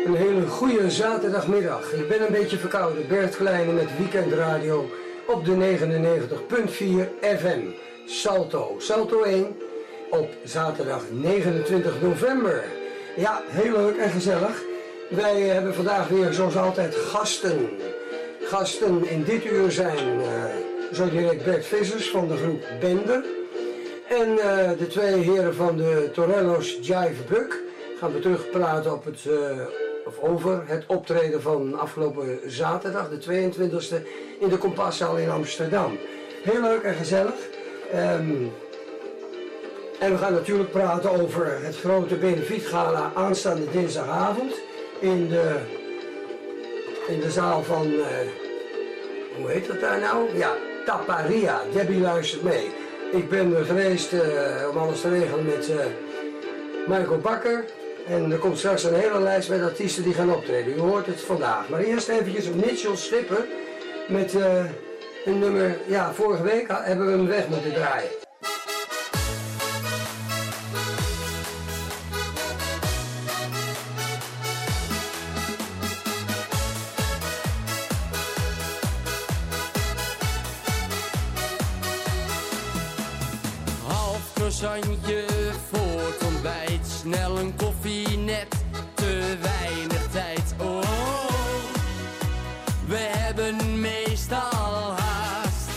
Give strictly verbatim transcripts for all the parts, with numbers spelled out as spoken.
Een hele goede zaterdagmiddag. Ik ben een beetje verkouden. Bert Kleine met weekendradio op de negenennegentig komma vier F M. Salto, Salto één op zaterdag negenentwintig november. Ja, heel leuk en gezellig. Wij hebben vandaag weer zoals altijd gasten. Gasten in dit uur zijn uh, zo direct Bert Vissers van de groep Bender. En uh, de twee heren van de Torello's Jive Buck. Gaan we terugpraten op het, uh, of over het optreden van afgelopen zaterdag, de tweeëntwintigste, in de Kompaszaal in Amsterdam. Heel leuk en gezellig. Um, en we gaan natuurlijk praten over het grote benefietgala aanstaande dinsdagavond in de, in de zaal van, uh, hoe heet dat daar nou? Ja, Taparia. Debbie luistert mee. Ik ben er geweest uh, om alles te regelen met uh, Michael Bakker. En er komt straks een hele lijst met artiesten die gaan optreden. U hoort het vandaag. Maar eerst eventjes Mitchell Schipper met uh, een nummer. Ja, vorige week hebben we hem weg moeten draaien. Half croissantje voor het ontbijt, snel een koffie, net te weinig tijd. Oh, we hebben meestal haast.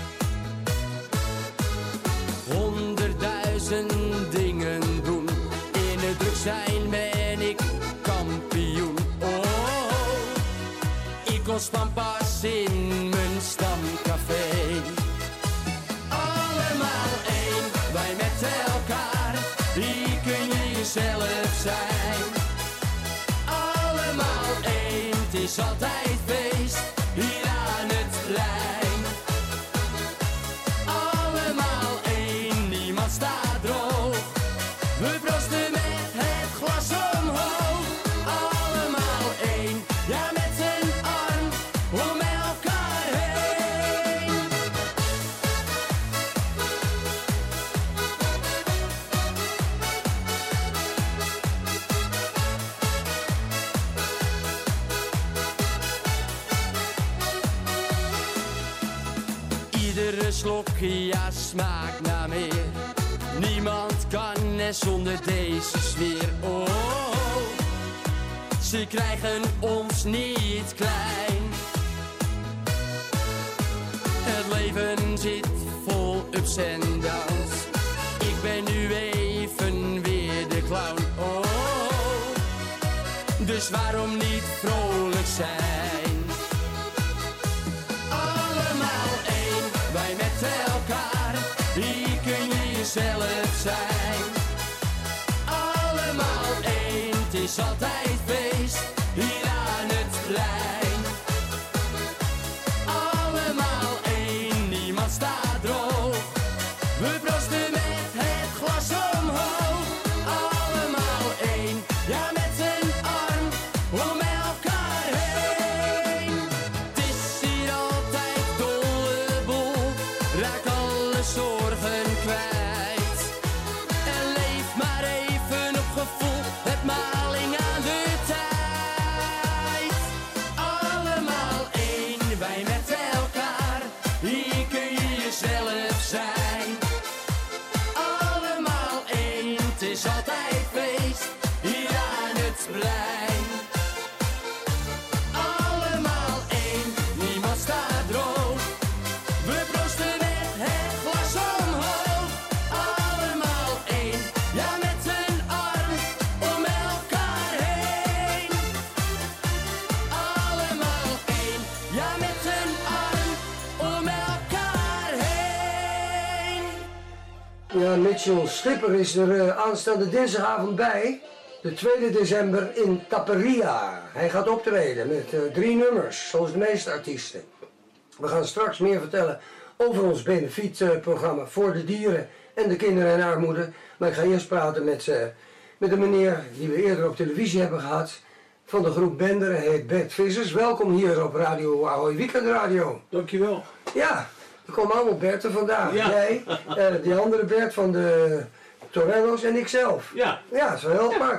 Honderdduizend dingen doen, in het druk zijn ben ik kampioen. Oh, ik kost van pas in mijn stamcafé. Allemaal één, wij met elkaar, hier kun je jezelf zijn. Allemaal één, het is altijd feest, hier aan het plein. Allemaal één, niemand staat droog, we proosten met het glas omhoog. Allemaal één, ja met een arm om elkaar heen. Iedere slok, ja, smaakt naar meer. Niemand kan er zonder deze sfeer. Oh, ze krijgen ons niet klein. Het leven zit vol ups en downs. Ik ben nu even weer de clown. Oh, dus waarom niet vrolijk zijn? Allemaal één, wij met elkaar, hier kun je jezelf zijn. Allemaal één, het is altijd feest, hier aan het plein. Allemaal één, niemand staat droog, we proosten met het glas omhoog. Allemaal één, ja met een arm om elkaar heen. Het is hier altijd dolle boel, raak alle zorgen kwijt. En leef maar even op gevoel, het maling aan de tijd. Allemaal één, wij met elkaar, hier kun je jezelf zijn. Allemaal één, het is altijd feest, hier aan het plein. Allemaal één, niemand staat droog, we proosten met het glas omhoog. Allemaal één, ja met een arm om elkaar heen. Allemaal één, ja met een arm om elkaar heen. Ja, Mitchell Schipper is er uh, aanstaande dinsdagavond bij. De tweede december in Taparia. Hij gaat optreden met uh, drie nummers, zoals de meeste artiesten. We gaan straks meer vertellen over ons benefietprogramma voor de dieren en de kinderen en armoede. Maar ik ga eerst praten met, uh, met een meneer die we eerder op televisie hebben gehad. Van de groep Bender, hij heet Bert Vissers. Welkom hier op Radio Ahoy Weekendradio. Dankjewel. Ja, er komen allemaal Berten vandaag. Ja. Jij, uh, die andere Bert van de Torello's en ikzelf. Ja. Ja, dat is wel heel apart.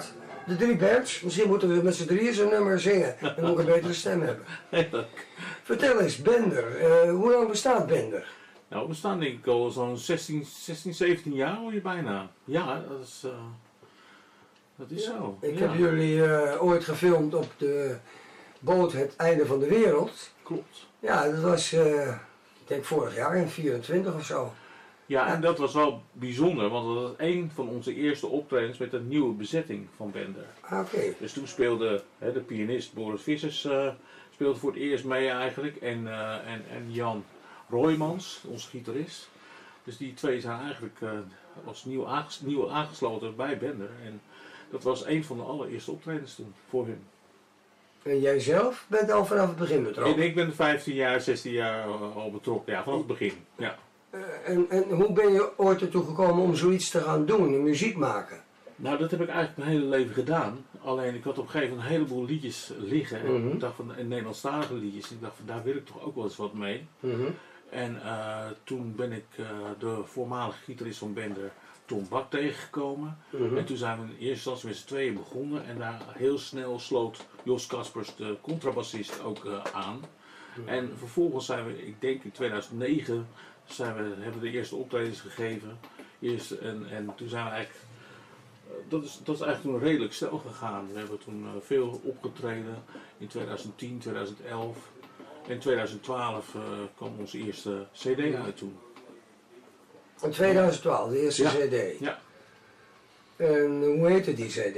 de drie bands. Misschien moeten we met z'n drieën zo'n nummer zingen. Dan moet ik een betere stem hebben. Vertel eens, Bender. Uh, hoe lang bestaat Bender? Nou, we staan denk ik al zo'n zestien, zeventien jaar al hier bijna. Ja, dat is, uh, dat is ja, zo. Ik ja. heb jullie uh, ooit gefilmd op de boot Het Einde van de Wereld. Klopt. Ja, dat was, uh, ik denk vorig jaar in vierentwintig of zo. Ja, en dat was wel bijzonder, want dat was een van onze eerste optredens met een nieuwe bezetting van Bender. Ah, oké. Okay. Dus toen speelde hè, de pianist Boris Vissers uh, speelde voor het eerst mee eigenlijk en, uh, en, en Jan Roymans, onze gitarist. Dus die twee zijn eigenlijk uh, als nieuw, aanges nieuw aangesloten bij Bender. En dat was een van de allereerste optredens toen voor hun. En jij zelf bent al vanaf het begin betrokken? En ik ben vijftien jaar, zestien jaar al betrokken, ja, vanaf het begin. Ja. Uh, en, en hoe ben je ooit ertoe gekomen om zoiets te gaan doen, muziek maken? Nou, dat heb ik eigenlijk mijn hele leven gedaan. Alleen ik had op een gegeven moment een heleboel liedjes liggen. En mm-hmm. ik dacht van, en Nederlandstalige liedjes. Ik dacht van, daar wil ik toch ook wel eens wat mee. Mm-hmm. En uh, toen ben ik uh, de voormalige gitarist van Bender, Tom Bak, tegengekomen. Mm-hmm. En toen zijn we in eerste instantie met z'n tweeën begonnen. En daar heel snel sloot Jos Kaspers, de contrabassist, ook uh, aan. Mm-hmm. En vervolgens zijn we, ik denk in tweeduizend negen, zijn we, hebben we de eerste optredens gegeven. Eerst, en, en toen zijn we eigenlijk... Dat is, dat is eigenlijk toen redelijk snel gegaan. We hebben toen uh, veel opgetreden in tweeduizend tien, tweeduizend elf. En in tweeduizend twaalf uh, kwam onze eerste cd uit toen. In tweeduizend twaalf, de eerste ja. cd? Ja. En hoe heette die cd?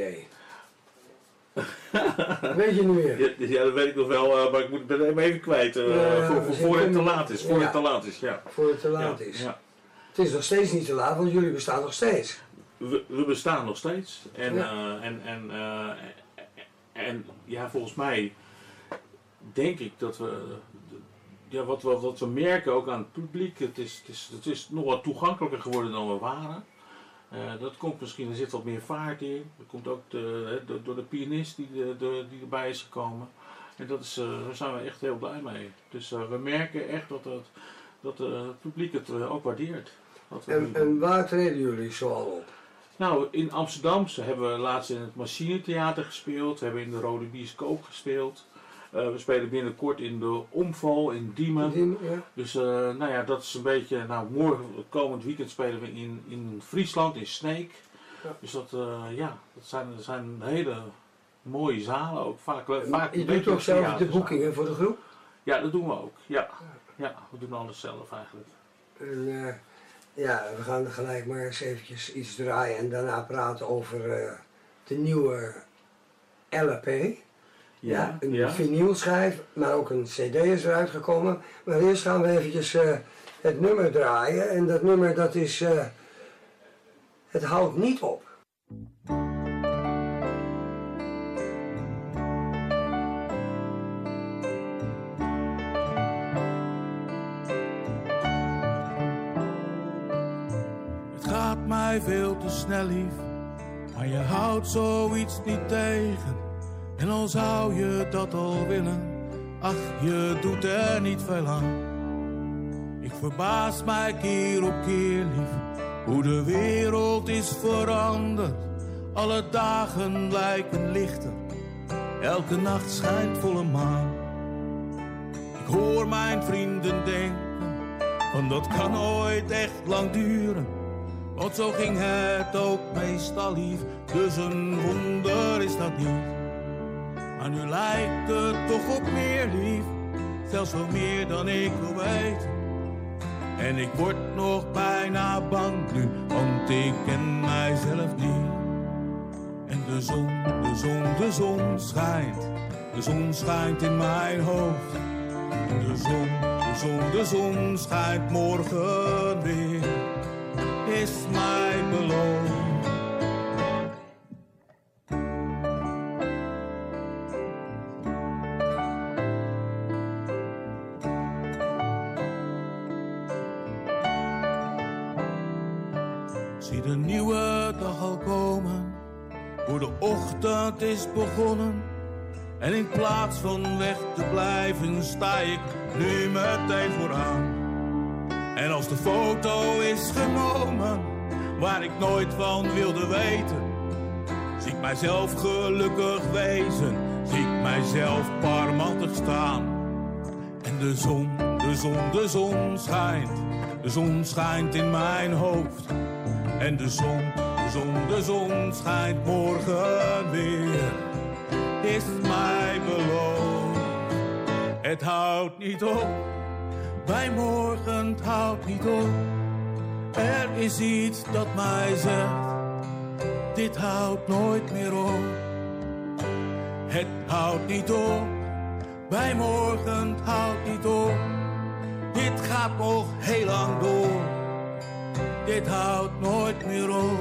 Weet je niet meer? Ja, ja, dat weet ik nog wel, uh, maar ik moet, ben hem even kwijt. Uh, ja, voor voor, voor het te laat is. Voor ja. het te laat is, ja. Voor het te laat ja. is. Ja. Het is nog steeds niet te laat, want jullie bestaan nog steeds. We, we bestaan nog steeds. En, ja. uh, en, en, uh, en ja, volgens mij denk ik dat we, ja, wat, wat, wat we merken ook aan het publiek, het is, het is, het is nog wat toegankelijker geworden dan we waren. Uh, dat komt misschien, er zit wat meer vaart in. Dat komt ook de, de, door de pianist die, de, de, die erbij is gekomen. En dat is, uh, daar zijn we echt heel blij mee. Dus uh, we merken echt dat het, dat uh, het publiek het uh, ook waardeert. En, en waar treden jullie zoal op? Nou, in Amsterdam hebben we laatst in het Machinetheater gespeeld. We hebben in de Rode Bioscoop gespeeld. Uh, we spelen binnenkort in de Omval in Diemen. Diemen ja. Dus uh, nou ja, dat is een beetje, nou morgen, komend weekend spelen we in, in Friesland, in Sneek. Ja. Dus dat, uh, ja, dat zijn, dat zijn hele mooie zalen ook. Vaak, vaak je doet ook zelf de boekingen voor de groep? Ja, dat doen we ook. Ja, ja we doen alles zelf eigenlijk. En, uh, ja, we gaan gelijk maar eens eventjes iets draaien en daarna praten over uh, de nieuwe L P. Ja, ja, een ja. vinylschijf, maar ook een cd is eruit gekomen. Maar eerst gaan we eventjes uh, het nummer draaien. En dat nummer dat is uh, Het houdt niet op. Het gaat mij veel te snel, lief, maar je houdt zoiets niet tegen. En al zou je dat al willen, ach, je doet er niet veel aan. Ik verbaas mij keer op keer, lief, hoe de wereld is veranderd. Alle dagen lijken lichter, elke nacht schijnt volle maan. Ik hoor mijn vrienden denken, van dat kan nooit echt lang duren. Want zo ging het ook meestal, lief, dus een wonder is dat niet. Maar nu lijkt het toch op meer, lief, zelfs wel meer dan ik wil weten. En ik word nog bijna bang nu, want ik ken mijzelf niet. En de zon, de zon, de zon schijnt, de zon schijnt in mijn hoofd. De zon, de zon, de zon schijnt morgen weer, is mij beloofd. Zie de nieuwe dag al komen, hoe de ochtend is begonnen. En in plaats van weg te blijven, sta ik nu meteen vooraan. En als de foto is genomen, waar ik nooit van wilde weten, zie ik mijzelf gelukkig wezen, zie ik mijzelf parmantig staan. En de zon, de zon, de zon schijnt, de zon schijnt in mijn hoofd. En de zon, de zon, de zon schijnt morgen weer, is mij beloofd. Het houdt niet op, bij morgen het houdt niet op. Er is iets dat mij zegt, dit houdt nooit meer op. Het houdt niet op, bij morgen het houdt niet op. Dit gaat nog heel lang door, dit houdt nooit meer op.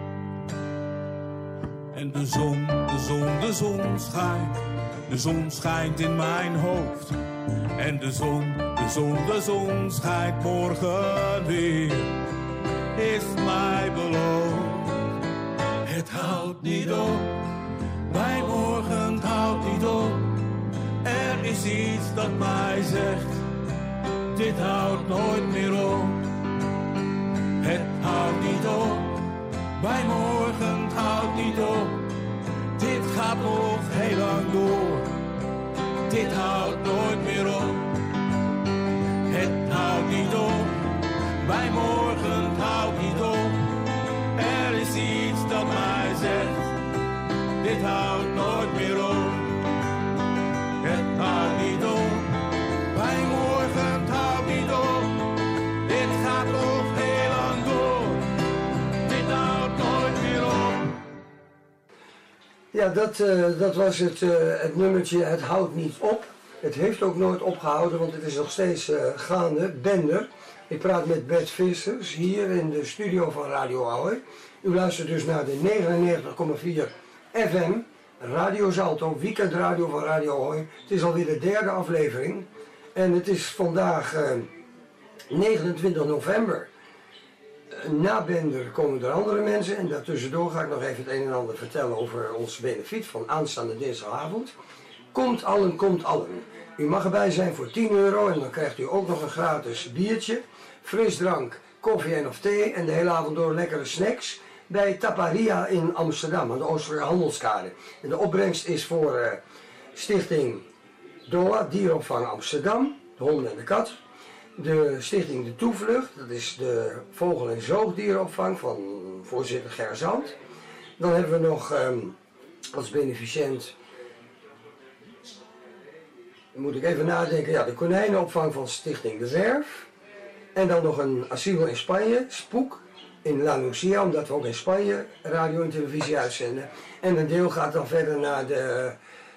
En de zon, de zon, de zon schijnt, de zon schijnt in mijn hoofd. En de zon, de zon, de zon schijnt morgen weer, is mij beloofd. Het houdt niet op, bij morgen het houdt niet op. Er is iets dat mij zegt, dit houdt nooit meer op. Het houdt niet op, bij morgen het houdt niet op. Dit gaat nog heel lang door, dit houdt nooit meer op. Het houdt niet op, bij morgen het houdt niet op. Er is iets dat mij zegt, dit houdt nooit meer op. Het houdt niet op, bij morgen het houdt niet op. Dit gaat nog heel lang door, dit houdt nooit meer op. Ja, dat, uh, dat was het, uh, het nummertje Het houdt niet op. Het heeft ook nooit opgehouden, want het is nog steeds uh, gaande. Bender. Ik praat met Bert Vissers hier in de studio van Radio Ahoy. U luistert dus naar de negenennegentig komma vier F M, Radio Salto, weekendradio van Radio Ahoy. Het is alweer de derde aflevering en het is vandaag uh, negenentwintig november. Na Bender komen er andere mensen en daartussendoor ga ik nog even het een en ander vertellen over ons benefiet van aanstaande dinsdagavond. Komt allen, komt allen. U mag erbij zijn voor tien euro en dan krijgt u ook nog een gratis biertje, frisdrank, koffie en of thee en de hele avond door lekkere snacks bij Taparia in Amsterdam aan de Oostelijke Handelskade. En de opbrengst is voor uh, stichting D O A, Dieropvang Amsterdam, de honden en de kat. De stichting De Toevlucht, dat is de vogel- en zoogdierenopvang van voorzitter Ger Zand. Dan hebben we nog um, als beneficiënt, moet ik even nadenken, ja, de konijnenopvang van stichting De Werf. En dan nog een asiel in Spanje, Spook, in La Lucia, omdat we ook in Spanje radio en televisie uitzenden. En een deel gaat dan verder naar de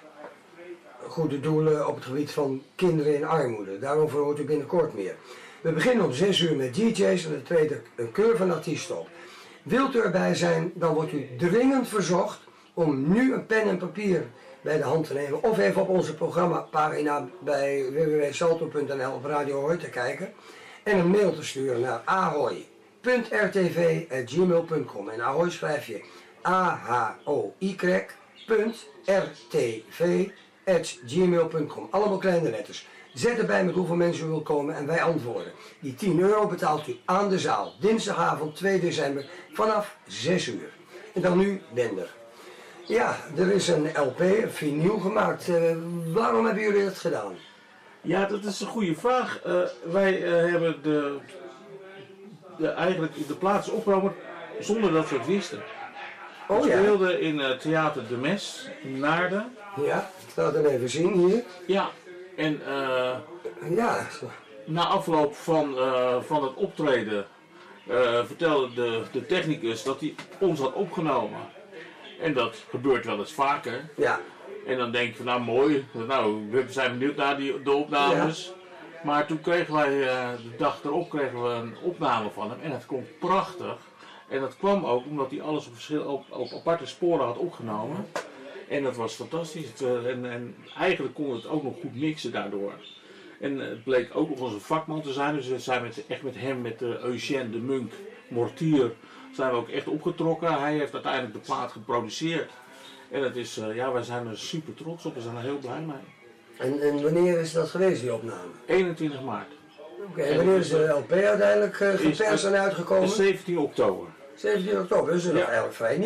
goede doelen op het gebied van kinderen in armoede. Daarover hoort u binnenkort meer. We beginnen om zes uur met D J's en er treedt een keur van artiesten op. Wilt u erbij zijn, dan wordt u dringend verzocht om nu een pen en papier bij de hand te nemen of even op onze programmapagina bij w w w punt salto punt n l op Radio Ahoy te kijken en een mail te sturen naar ahoy punt r t v at gmail punt com. En Ahoy schrijf je A H O Y punt R T V at gmail punt com. Allemaal kleine letters. Zet erbij met hoeveel mensen u wilt komen en wij antwoorden. Die tien euro betaalt u aan de zaal. Dinsdagavond twee december vanaf zes uur. En dan nu Bender. Ja, er is een L P, een vinyl gemaakt. Uh, waarom hebben jullie dat gedaan? Ja, dat is een goede vraag. Uh, wij uh, hebben de, de, eigenlijk de plaats opgenomen zonder dat we het wisten. Oh, we ja. speelden in uh, Theater De Mes in Naarden. Ja, ik laat hem even zien hier. Ja, en uh, ja. na afloop van, uh, van het optreden uh, vertelde de, de technicus dat hij ons had opgenomen. En dat gebeurt wel eens vaker. Ja. En dan denk je van nou mooi, nou we zijn benieuwd naar die, de opnames. Ja. Maar toen kregen wij, uh, de dag erop kregen we een opname van hem en het klonk prachtig. En dat kwam ook omdat hij alles op, verschil, op, op aparte sporen had opgenomen. En dat was fantastisch. En, en eigenlijk kon het ook nog goed mixen daardoor. En het bleek ook nog onze vakman te zijn. Dus we zijn met, echt met hem, met de Eugène de Munk, Mortier, zijn we ook echt opgetrokken. Hij heeft uiteindelijk de plaat geproduceerd. En het is, uh, ja, wij zijn er super trots op. We zijn er heel blij mee. En, en wanneer is dat geweest, die opname? eenentwintig maart. Oké, okay, en wanneer is de L P uiteindelijk uh, geperst en uitgekomen? zeventien oktober. zeventien oktober, dus dat is ja. nog eigenlijk vrij nieuw.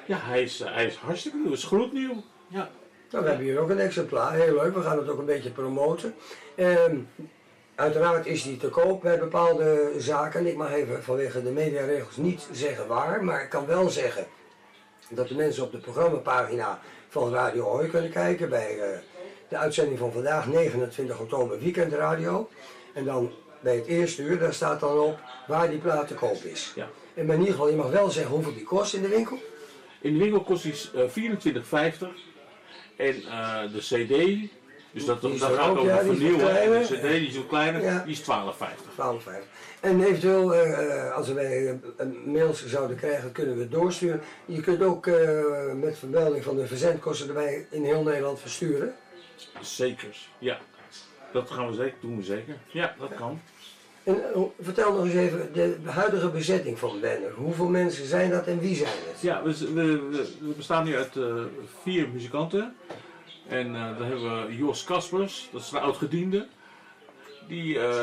Ja, hij is, hij is hartstikke nieuw, is gloednieuw. Ja. Nou, we hebben hier ook een exemplaar, heel leuk, we gaan het ook een beetje promoten. Ehm, uiteraard is die te koop bij bepaalde zaken. Ik mag even vanwege de mediaregels niet zeggen waar, maar ik kan wel zeggen dat de mensen op de programmapagina van Radio Hoi kunnen kijken bij uh, de uitzending van vandaag, negenentwintig oktober, Weekendradio. En dan bij het eerste uur, daar staat dan op waar die plaat te koop is. Ja. En maar in ieder geval, je mag wel zeggen hoeveel die kost in de winkel. In de winkel kost die uh, vierentwintig vijftig en uh, de cd, dus dat, dat gaat ook, over ja, vernieuwen, en de cd die is ook kleiner, ja. die is twaalf vijftig. twaalf vijftig. En eventueel, uh, als wij uh, mails zouden krijgen, kunnen we het doorsturen. Je kunt ook uh, met vermelding van de verzendkosten erbij in heel Nederland versturen. Zeker, ja. Dat gaan we zeker, doen we zeker. Ja, dat kan. En uh, vertel nog eens even de huidige bezetting van Bender. Hoeveel mensen zijn dat en wie zijn het? Ja, we, we, we bestaan nu uit uh, vier muzikanten. En uh, dan hebben we Jos Kaspers, dat is een oud-gediende. Die, uh,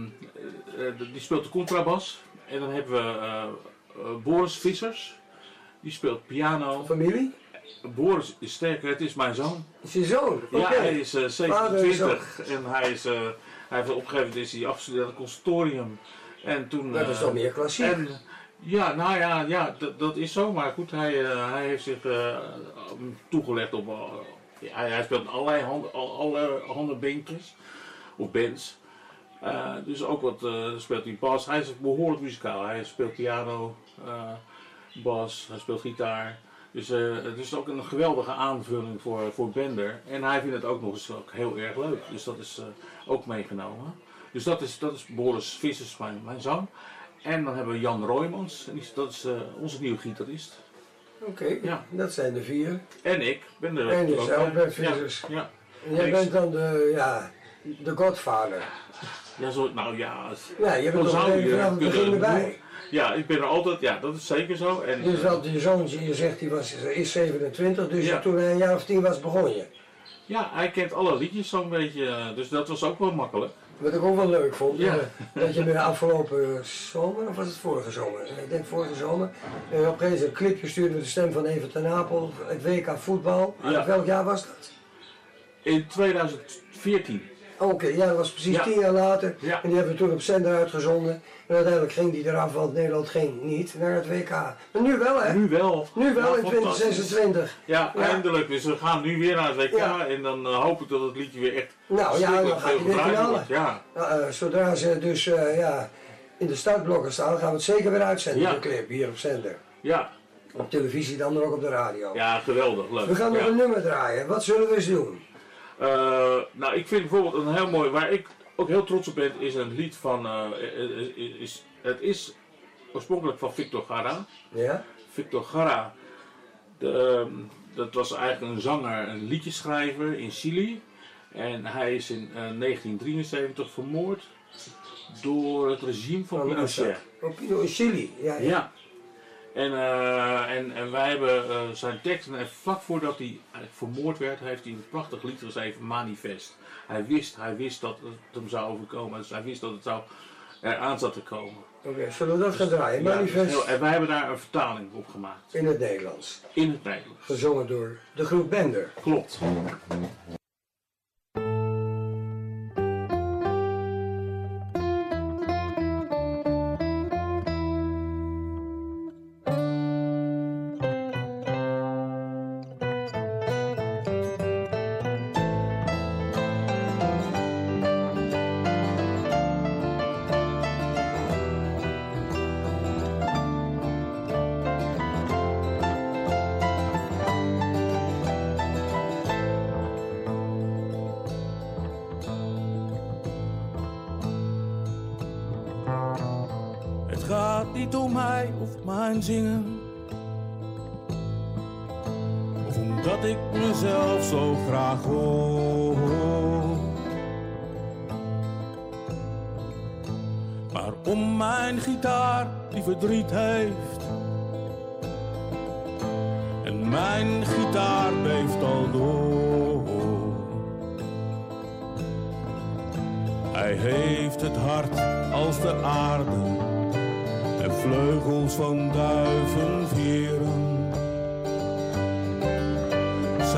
uh, die speelt de contrabas. En dan hebben we uh, uh, Boris Vissers, die speelt piano. Familie? Boris is sterker, het is mijn zoon. Is je zoon? Ja, Okay. hij is uh, zevenentwintig en hij, is, uh, hij heeft op een gegeven moment is hij afgestudeerd aan het conservatorium. En toen, Dat is uh, toch meer klassiek? En, ja, nou ja, ja dat, dat is zo, maar goed, hij, uh, hij heeft zich uh, toegelegd op, uh, hij, hij speelt allerlei hand, alle handen beentjes, of bands. Uh, dus ook wat uh, speelt hij bas, hij is behoorlijk muzikaal, hij speelt piano, uh, bas, hij speelt gitaar. Dus uh, het is ook een geweldige aanvulling voor, voor Bender. En hij vindt het ook nog eens ook heel erg leuk. Dus dat is uh, ook meegenomen. Dus dat is, dat is Boris Vissers, mijn, mijn zoon. En dan hebben we Jan Roymans. En die, dat is uh, onze nieuwe gitarist. Oké, okay, ja. Dat zijn de vier. En ik ben er en ook dus Albert bij. Vissers. Ja, ja. En jij bent dan de, ja, de godvader. Ja, zo, nou ja. Ja, je bent toch vanaf het begin erbij. Ja, ik ben er altijd, ja, dat is zeker zo. En, dus wel, je zoontje, je zegt hij was, is zevenentwintig, dus ja. toen hij een jaar of tien was begon je. Ja, hij kent alle liedjes zo'n beetje, dus dat was ook wel makkelijk. Wat ik ook wel leuk vond, ja. dat je me afgelopen zomer, of was het vorige zomer? Ik denk vorige zomer, en op een gegeven moment een clipje stuurde met de stem van Evert ten Napel, het W K voetbal. Ja. Welk jaar was dat? In tweeduizend veertien. Oké, okay, ja, dat was precies ja. tien jaar later. Ja. En die hebben we toen op zender uitgezonden. En uiteindelijk ging die eraf, want Nederland ging niet naar het W K. Maar nu wel, hè? Nu wel. Nu wel, ja, in twintig zesentwintig. Ja, ja, eindelijk. Dus we gaan nu weer naar het W K. Ja. En dan uh, hoop ik dat het liedje weer echt... Nou ja, dan gaat hij weer knallen. Ja. Uh, zodra ze dus uh, ja, in de startblokken staan, gaan we het zeker weer uitzenden, ja. de clip, hier op zender. Ja. Op televisie, dan ook op de radio. Ja, geweldig. Leuk. We gaan nog ja. een nummer draaien. Wat zullen we eens doen? Uh, nou, ik vind bijvoorbeeld een heel mooi, waar ik ook heel trots op ben, is een lied van, uh, is, is, het is oorspronkelijk van Victor Jara. Ja? Victor Jara, de, um, dat was eigenlijk een zanger, een liedjeschrijver in Chili. En hij is in uh, negentien drieënzeventig vermoord door het regime van, van Pinochet. Oh, in Chili, ja. ja. ja. En, uh, en, en wij hebben uh, zijn tekst, en vlak voordat hij vermoord werd, heeft hij een prachtig lied geschreven, Manifest. Hij wist, hij wist dat het hem zou overkomen, dus hij wist dat het zou eraan zat te komen. Oké, okay, zullen we dat gaan draaien? Ja, Manifest. Heel, en wij hebben daar een vertaling op gemaakt. In het Nederlands. In het Nederlands. Gezongen door de groep Bender. Klopt. Niet om mij of mijn zingen, of omdat ik mezelf zo graag hoor, maar om mijn gitaar die verdriet heeft. En mijn gitaar beeft al door. Hij heeft het hart als de aarde en vleugels van duivenveren.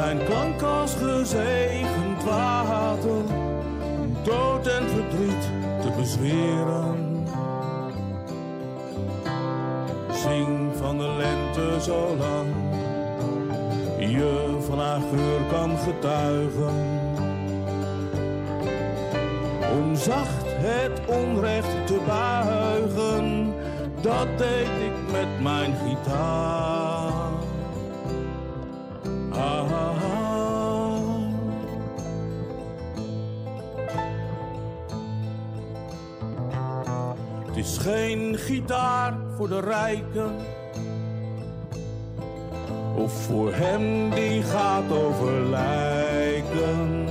zijn klank als gezegend water, om dood en verdriet te bezweren. Zing van de lente zolang je van haar geur kan getuigen. Om zacht het onrecht te buigen, dat deed ik met mijn gitaar. Ah, ah, ah. Het is geen gitaar voor de rijken, of voor hem die gaat over lijken.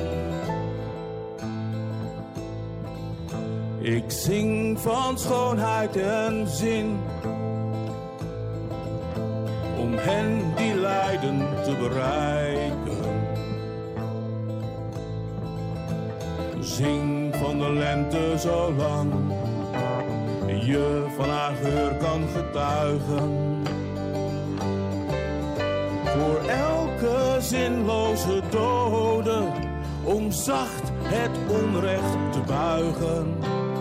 Ik zing van schoonheid en zin, om hen die lijden te bereiken. Zing van de lente zolang je van haar geur kan getuigen. Voor elke zinloze dode, om zacht het onrecht te buigen.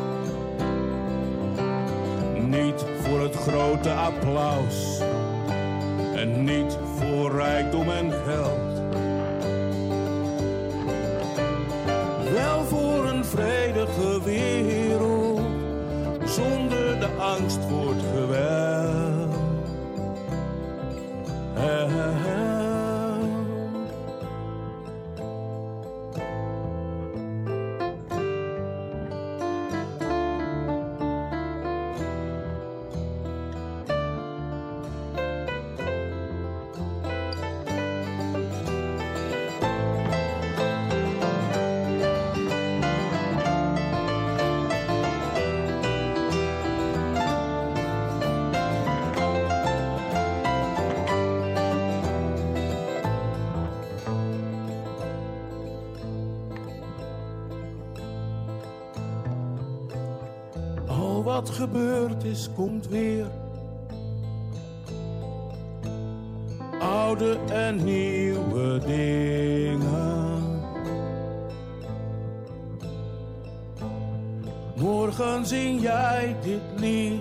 Niet voor het grote applaus en niet voor rijkdom en geld. Wel voor een vredige wereld, zonder de angst voor het geweld. He, he, he. Wat gebeurd is, komt weer. Oude en nieuwe dingen. Morgen zing jij dit lied,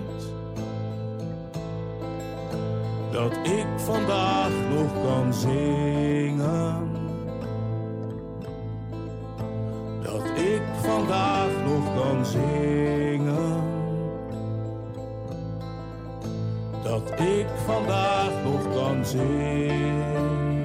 dat ik vandaag nog kan zingen. Dat ik vandaag nog kan zingen. Dat ik vandaag nog kan zingen.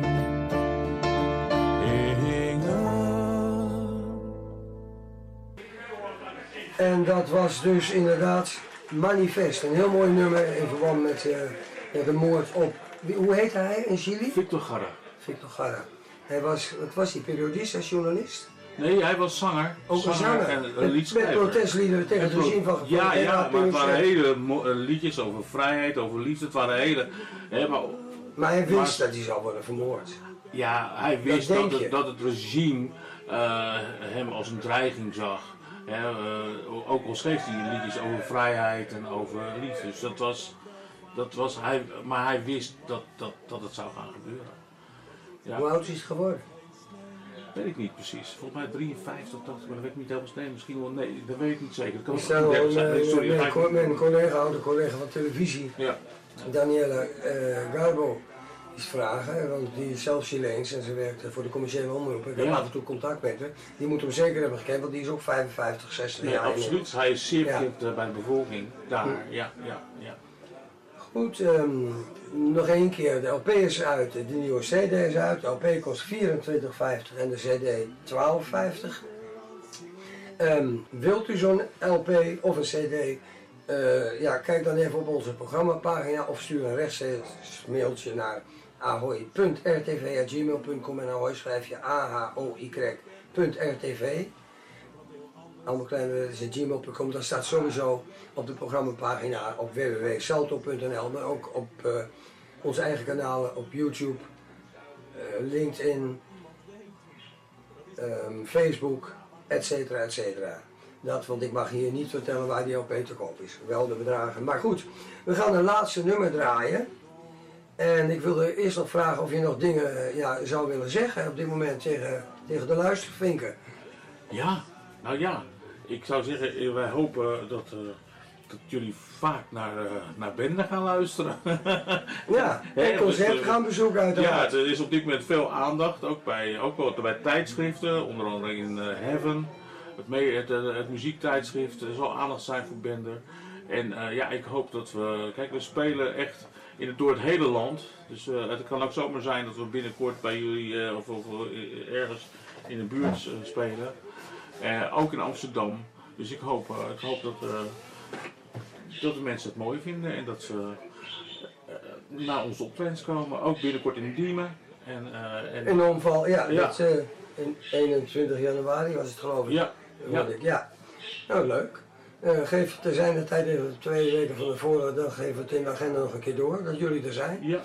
En dat was dus inderdaad Manifest. Een heel mooi nummer in verband met, uh, met de moord op... Wie, hoe heette hij in Chili? Victor Jara. Victor Jara. Hij was, wat was hij, periodist en journalist? Nee, hij was zanger. Ook een zanger. En met, een liedschrijver. met protestliederen tegen het regime van Ja, ja, maar het waren Pinochet. hele mo- liedjes over vrijheid, over liefde. Het waren hele... Hè, maar, Maar hij wist maar, dat hij zou worden vermoord. ja, hij wist Dat dat, denk het, je. dat het regime uh, hem als een dreiging zag. Hè, uh, ook al schreef hij liedjes over vrijheid en over liefde. Dus dat was... Dat was hij, maar hij wist dat, dat, dat het zou gaan gebeuren. Ja. Hoe oud is het geworden? Weet ik niet precies. Volgens mij drieënvijftig, dat, maar dat weet ik niet helemaal. Nee, misschien wel. Nee, dat weet ik niet zeker. Dat kan Ik wel sta dertig zijn. Nee, met sorry, mijn, dat ga ik- mijn collega, oude collega van televisie, Ja. Daniela uh, Garbo, iets vragen, want die is zelf Chileens en ze werkt voor de commerciële omroep. Ik heb Ja. af en toe contact met haar. Die moet hem zeker hebben gekend, want die is ook vijfenvijftig, zestig Nee, jaar. absoluut. Hij is zeer Ja. bekend uh, bij de bevolking. Daar, ja, ja, ja. Goed, um, nog één keer. De L P is uit, de nieuwe C D is uit. De L P kost vierentwintig vijftig en de C D twaalf vijftig. Um, wilt u zo'n L P of een C D? Uh, ja, kijk dan even op onze programmapagina of stuur een rechtstreeks mailtje naar ahoy punt r t v at gmail punt com en ahoy schrijf je a h o y punt r t v. Allemaal kleine letters at gmail punt com. Dat staat sowieso op de programmapagina op w w w punt salto punt n l, maar ook op uh, onze eigen kanalen op YouTube, uh, LinkedIn, um, Facebook, et cetera, et cetera. Dat, want ik mag hier niet vertellen waar die L P te koop is. Wel de bedragen. Maar goed, we gaan een laatste nummer draaien. En ik wilde eerst nog vragen of je nog dingen uh, ja, zou willen zeggen op dit moment tegen, tegen de luistervinken. Ja, nou ja. Ik zou zeggen, wij hopen dat, uh, dat jullie vaak naar, uh, naar Bende gaan luisteren. Ja, en concert dus, gaan bezoeken uiteraard. Ja, er is op dit moment veel aandacht, ook bij, ook wel bij tijdschriften, onder andere in uh, Heaven. Het, mee, het, het, het muziektijdschrift, er zal aandacht zijn voor Bende. En uh, ja, ik hoop dat we, kijk, we spelen echt in het, door het hele land. Dus uh, het kan ook zomaar zijn dat we binnenkort bij jullie uh, of, of uh, ergens in de buurt uh, spelen. Uh, ook in Amsterdam. Dus ik hoop, uh, ik hoop dat, uh, dat de mensen het mooi vinden en dat ze uh, naar onze optredens komen. Ook binnenkort in Diemen. En, uh, en... In omval, ja, ja. Dat, uh, in eenentwintig januari was het geloof ik. Ja. Ja. Ik. ja. Nou, leuk. Uh, geef te zijn de tijd even twee weken van tevoren, dan geven we het in de agenda nog een keer door, dat jullie er zijn. Ja.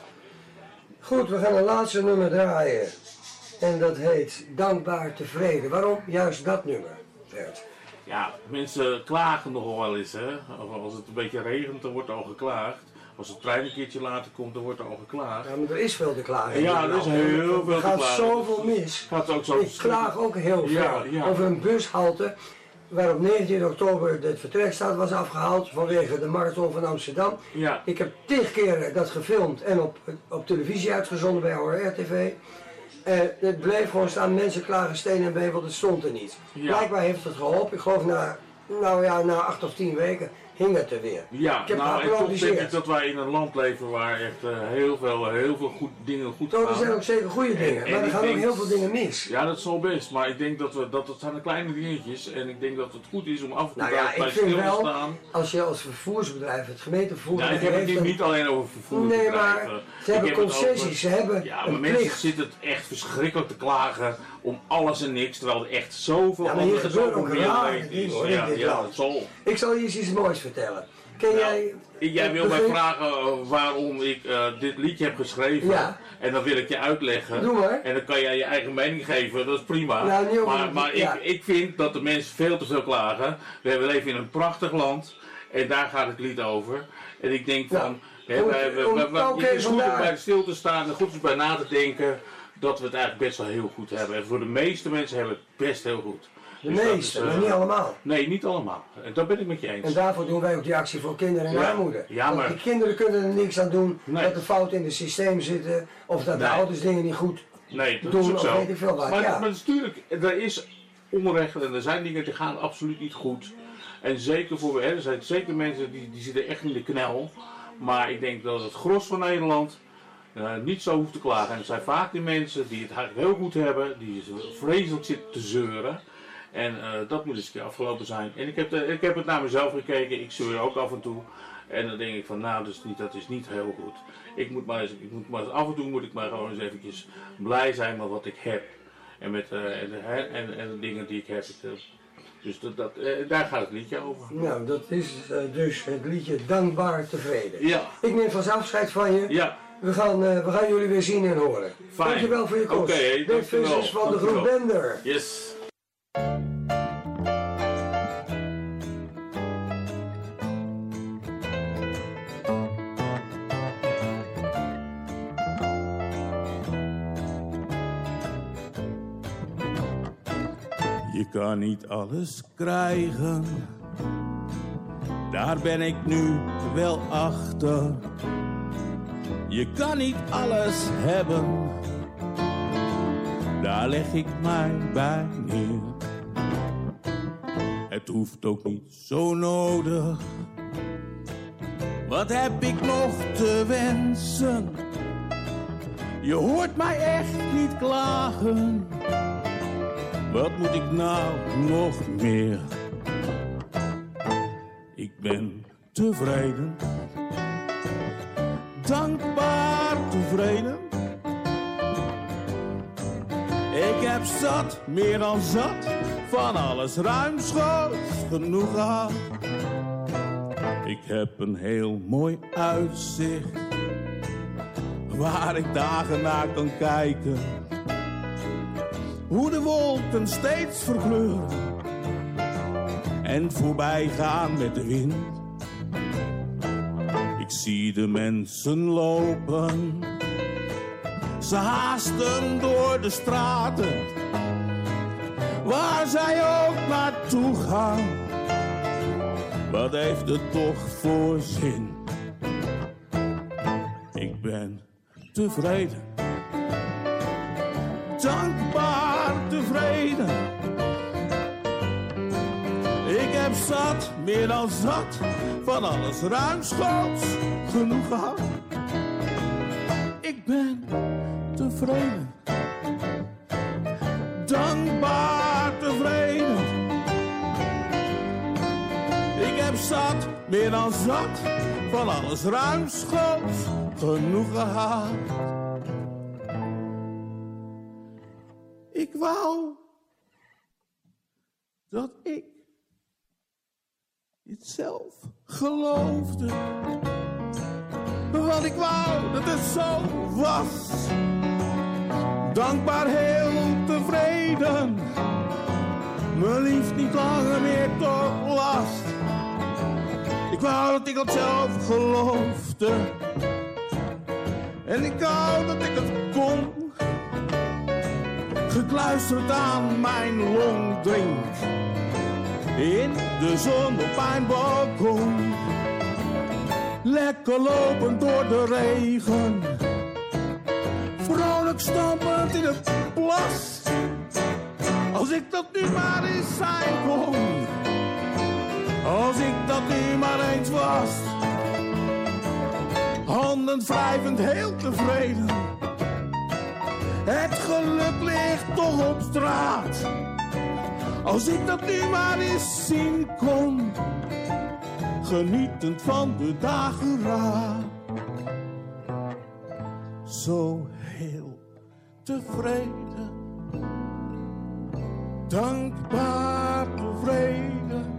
Goed, we gaan een laatste nummer draaien. En dat heet Dankbaar Tevreden. Waarom juist dat nummer, Bert? Ja, mensen klagen nogal wel eens, hè. Als het een beetje regent, dan wordt er al geklaagd. Als de trein een keertje later komt, dan wordt er al geklaagd. Ja, maar er is veel te klagen. Ja, er is heel veel te klagen. Er gaat zoveel mis. Gaat ook zo ik klaag ook heel veel ja, ja. over een bushalte waar op negentien oktober het vertrekstad was afgehaald vanwege de marathon van Amsterdam. Ja. Ik heb tig keer dat gefilmd en op, op televisie uitgezonden bij O R T V. Uh, het bleef gewoon staan, mensen klagen steen en been, want het stond er niet. Ja. Blijkbaar heeft het geholpen, ik geloof na, nou ja, na acht of tien weken hing het er weer. Ja, ik heb nou het en toch denk ik dat wij in een land leven waar echt uh, heel veel, heel veel goed, dingen goed gaan. Er zijn ook zeker goede dingen, en, maar en er gaan denk, ook heel veel dingen mis. Ja, dat zal best, maar ik denk dat we, dat het zijn de kleine dingetjes en ik denk dat het goed is om af en toe nou ja, bij stil te wel, staan. Als je als vervoersbedrijf, het gemeentevervoersbedrijf... Ja, ik heb het een... niet alleen over vervoersbedrijven. Nee, maar ze hebben concessies, over... ze hebben Ja, maar een mensen plicht. zitten het echt verschrikkelijk te klagen om alles en niks, terwijl er echt zoveel ja, maar hier andere, gebeurt ook meer rare leed dingen is. hoor, Ja, in dit ja, land. dat zal. Ik zal je eens iets moois vertellen. Ken Nou, jij... Jij wil mij begin... vragen waarom ik uh, dit liedje heb geschreven. Ja. En dan wil ik je uitleggen. Doe maar. En dan kan jij je eigen mening geven, dat is prima. Nou, niet over... maar maar ja. ik, ik vind dat de mensen veel te veel klagen. We leven in een prachtig land. En daar gaat het lied over. En ik denk van... Nou, hè, om, wij, we, om, we, we, okay, het is goed vandaar. om bij stil te staan en goed om bij na te denken dat we het eigenlijk best wel heel goed hebben. En voor de meeste mensen hebben we het best heel goed. De Dus meeste, is, uh, maar niet allemaal. Nee, niet allemaal. En dat ben ik met je eens. En daarvoor doen wij ook die actie voor kinderen in Ja. armoede. Ja, maar... Want die kinderen kunnen er niks aan doen Nee. dat er fouten in het systeem zitten of dat Nee. de ouders dingen niet goed Nee, dat doen is ook of zo. weet ik veel wat. Maar, Ja. maar natuurlijk, er is onrecht en er zijn dingen die gaan absoluut niet goed. En zeker voor, hè, er zijn zeker mensen die, die zitten echt in de knel. Maar ik denk dat het gros van Nederland uh, niet zo hoeft te klagen. En het zijn vaak die mensen die het eigenlijk heel goed hebben, die vreselijk zitten te zeuren. En uh, dat moet eens een keer afgelopen zijn. En ik heb, de, ik heb het naar mezelf gekeken, ik zeur ook af en toe. En dan denk ik van, nou, dus niet, dat is niet heel goed. Ik moet maar, eens, ik moet maar af en toe moet ik maar gewoon eens eventjes blij zijn met wat ik heb. En met uh, en, en, en de dingen die ik heb. Ik, uh, dus dat, dat, uh, daar gaat het liedje over. Nou, dat is uh, dus het liedje Dankbaar Tevreden. Ja. Ik neem vast afscheid van je. Ja. We gaan, uh, we gaan jullie weer zien en horen. Fijn. Dankjewel voor je komst. Oké, okay, Bert Vissers van de groep Bender. Yes. Je kan niet alles krijgen, daar ben ik nu wel achter. Je kan niet alles hebben, daar leg ik mij bij neer. Het hoeft ook niet zo nodig, wat heb ik nog te wensen? Je hoort mij echt niet klagen. Wat moet ik nou nog meer? Ik ben tevreden, dankbaar tevreden. Ik heb zat, meer dan zat, van alles ruimschoots genoeg gehad. Ik heb een heel mooi uitzicht, waar ik dagen naar kan kijken. Hoe de wolken steeds verkleuren en voorbij gaan met de wind. Ik Ik zie de mensen lopen, ze haasten door de straten, waar zij ook naartoe gaan. Wat heeft het toch voor zin? Ik ben tevreden, dankbaar tevreden. Ik heb zat, meer dan zat, van alles ruimschoots genoeg gehad. Ik ben tevreden, dankbaar tevreden. Ik heb zat, meer dan zat, van alles ruimschoots genoeg gehad. Ik wou dat ik het zelf geloofde, want ik wou dat het zo was. Dankbaar, heel tevreden, me lief niet langer meer tot last. Ik wou dat ik het zelf geloofde, en ik wou dat ik het kon. Gekluisterd aan mijn longdrink, in de zon op mijn balkon. Lekker lopend door de regen, vrolijk stampend in het plas. Als ik dat nu maar eens zijn kon, als ik dat nu maar eens was. Handen wrijvend, heel tevreden, het geluk ligt toch op straat. Als ik dat nu maar eens zien kon, genietend van de dageraad. Zo heel tevreden, dankbaar tevreden.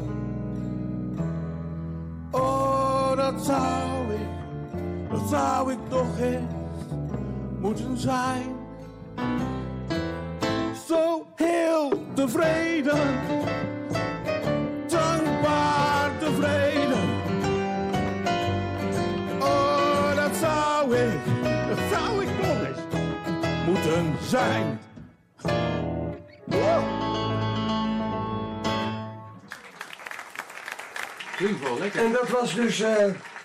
Oh, dat zou ik, dat zou ik toch echt moeten zijn. Zo heel tevreden, dankbaar tevreden. Oh, dat zou ik, dat zou ik nog eens moeten zijn. Oh. Klinkt wel lekker. En dat was dus uh,